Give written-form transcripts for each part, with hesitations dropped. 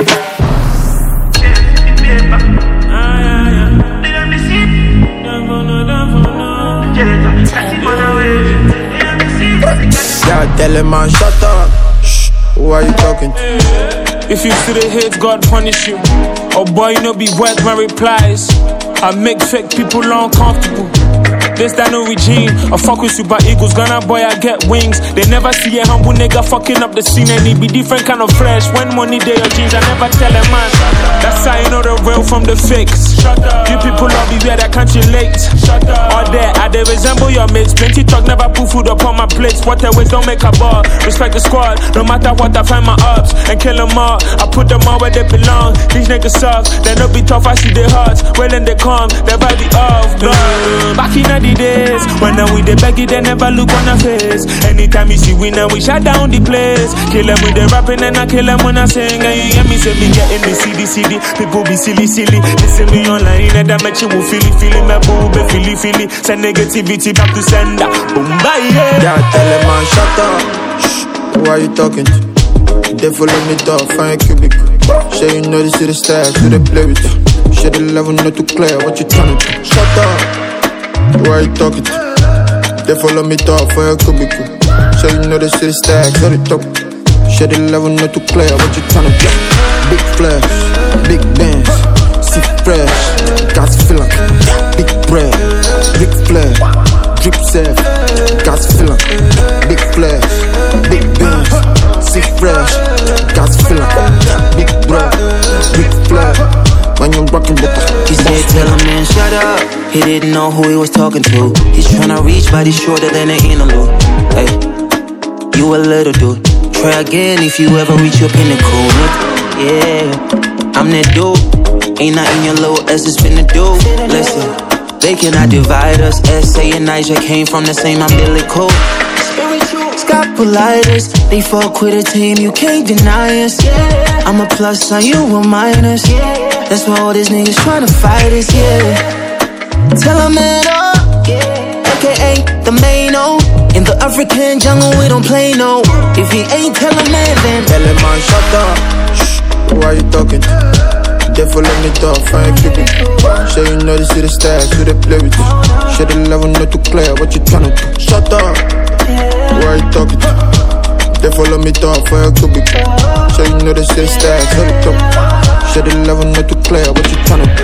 Yeah, tell him man, shut up. Shh, who are you talking to? If you see the hate, God punish you. Oh boy, no be worth my replies. I make fake people uncomfortable. This that no regime. I fuck with super eagles, Ghana boy, I get wings. They never see a humble nigga fucking up the scene. And it be different kind of flesh. When money they your jeans, I never tell a man. That's how you know the real from the fakes. You people love me where that can't relate. All there, I they resemble your mates. Plenty talk, never put food upon my plates. What ways don't make a ball. Respect the squad, no matter what, I find my ups and kill them all. I put them all where they belong. These niggas suck, they no be tough, I see their hearts. Well then they come, they vibe it off. Back in the days, when I'm with the baggy, they never look on the face. Anytime you see winner, we shut down the place. Kill them with the rapping and I kill them when I sing. And you hear me say me getting the CD. People be silly. Listen me online and that make you feel my boob, feel. Send negativity back to sender. Boom, bye, yeah, tell him man, shut up. Shh, who are you talking to? They follow me dog, find cubic. Say you know this is the style, so they play with you. Share the level not too clear, what you trying to do? Shut up. Who are you talking to? They follow me dog, find cubicle. Say you know this is the style, so they talk. Share the level not too clear, what you trying to do? Big flash, big bands, see fresh, gas filler, big bread, big flash, drip safe, gas filler, big flash, big bands, see fresh, gas filler, big bread, big flash. When you're rockin' with the he said, tell a man, shut up. He didn't know who he was talking to. He's tryna reach, but he's shorter than an antelope. Hey, you a little dude. Try again if you ever reach your pinnacle. Yeah, I'm that dude. Ain't nothing your little S is finna do. Listen, they cannot divide us. S.A. and Niger came from the same umbilical. Scopolitis, they fuck with a team, you can't deny us. I'm a plus sign, you a minus. That's why all these niggas tryna fight us, yeah. Tell a man up, aka the main O. In the African jungle, we don't play no. If he ain't tell a man, then tell him man, shut up. Shh, who are you talking to? They follow me dog, find cubic. Say you know this is the style, so they play with you. Share the level not too clear, what you tryna do? Shut up. Who are you talking to? They follow me dog, find cubic. Say you know this is the style, so they talk. Share the level not too clear, what you tryna do?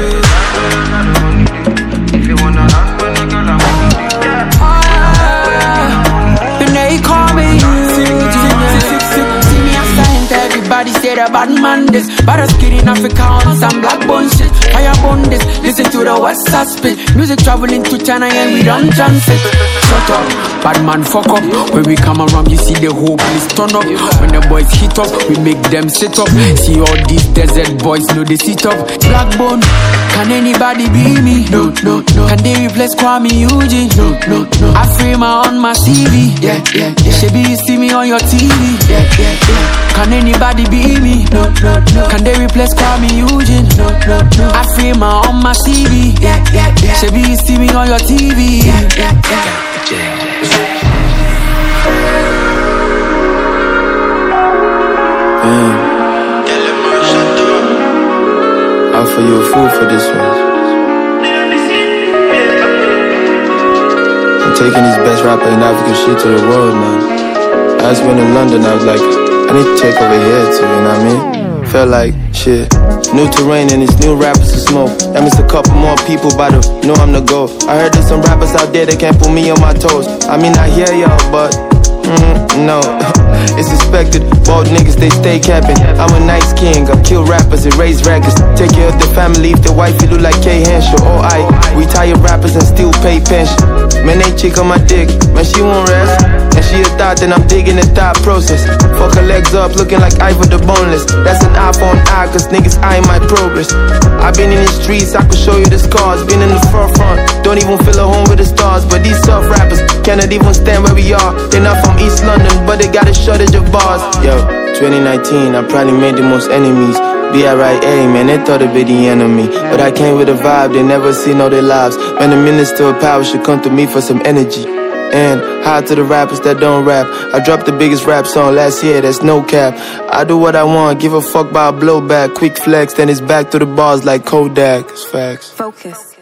If you wanna run, when I got a when they call me see me assigned, everybody say the bad man this. But a skid in Africa on some black bone shit. Fire bone this, listen to the West Side spit. Music traveling to China and we don't transit. Shut up, bad man fuck up. When we come around you see the whole place turn up. When the boys hit up, we make them sit up. See all these desert boys know they sit up. Black bone, can anybody be me? No. Can they replace Kwame Eugene? No. I frame her on my CV. Yeah. Shebi you see me on your TV. Yeah. Can anybody be me? No. Can they replace Kwame Eugene? No. I frame her on my CV. Yeah. Shebi you see me on your TV. Yeah. I'll offer you a fool for this one. I'm taking this best rapper in African shit to the world, man. I just went to London, I was like, I need to check over here too, you know what I mean? Felt like, shit, new terrain and it's new rappers to smoke. That means a couple more people about to know I'm the GOAT. I heard there's some rappers out there that can't put me on my toes. I mean, I hear y'all, but no, it's expected. Bald niggas, they stay capping. I'm a nice king, I kill rappers and raise rackets. Take care of the family if the wife look like K. Henshaw. Or I retire rappers and still pay pension. Man, they chick on my dick, man, she won't rest. And she a thought, then I'm digging the thought process. Fuck her legs up, looking like Ivor the Boneless. That's an eye for an eye, cause niggas eyeing my progress. I've been in the streets, I could show you the scars. Been in the forefront, don't even feel at home with the stars. But these soft rappers cannot even stand where we are. They're not from East London, but they got a shortage of bars. Yo, 2019, I probably made the most enemies. B.I.R.A., man, they thought it'd be the enemy. But I came with a vibe, they never seen all their lives. Man, the minister of power should come to me for some energy. And hi to the rappers that don't rap. I dropped the biggest rap song last year, that's no cap. I do what I want, give a fuck about a blowback. Quick flex, then it's back to the bars like Kodak. It's facts. Focus.